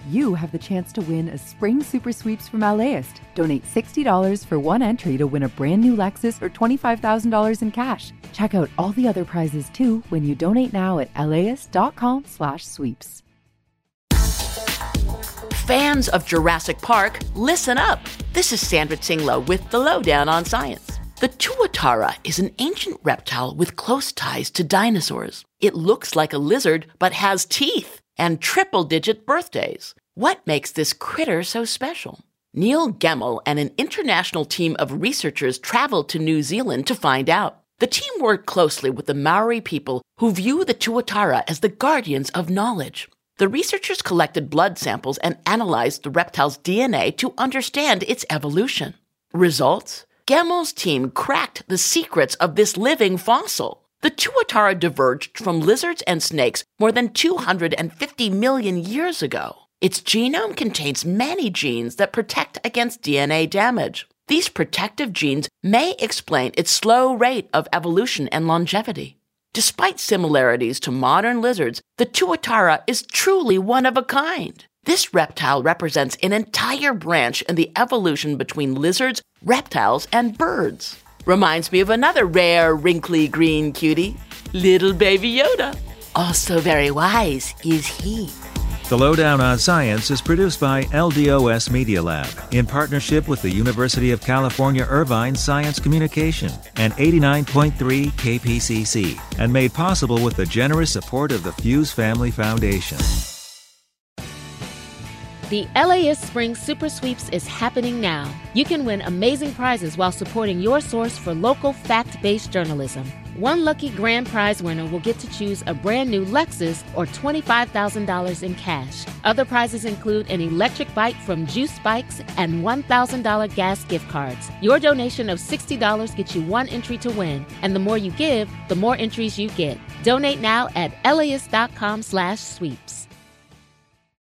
you have the chance to win a spring super sweeps from LAist. Donate $60 for one entry to win a brand new Lexus or $25,000 in cash. Check out all the other prizes too when you donate now at laist.com/sweeps. Fans of Jurassic Park, listen up. This is Sandra Tsinglo with the Lowdown on Science. The tuatara is an ancient reptile with close ties to dinosaurs. It looks like a lizard but has teeth and triple-digit birthdays. What makes this critter so special? Neil Gemmell and an international team of researchers traveled to New Zealand to find out. The team worked closely with the Maori people who view the tuatara as the guardians of knowledge. The researchers collected blood samples and analyzed the reptile's DNA to understand its evolution. Results? Gemmell's team cracked the secrets of this living fossil. The tuatara diverged from lizards and snakes more than 250 million years ago. Its genome contains many genes that protect against DNA damage. These protective genes may explain its slow rate of evolution and longevity. Despite similarities to modern lizards, the tuatara is truly one of a kind. This reptile represents an entire branch in the evolution between lizards, reptiles, and birds. Reminds me of another rare, wrinkly green cutie, little baby Yoda. Also very wise is he. The Lowdown on Science is produced by LDOS Media Lab in partnership with the University of California Irvine Science Communication and 89.3 KPCC, and made possible with the generous support of the Fuse Family Foundation. The LAist Spring Super Sweeps is happening now. You can win amazing prizes while supporting your source for local fact-based journalism. One lucky grand prize winner will get to choose a brand new Lexus or $25,000 in cash. Other prizes include an electric bike from Juice Bikes and $1,000 gas gift cards. Your donation of $60 gets you one entry to win, and the more you give, the more entries you get. Donate now at laist.com/sweeps.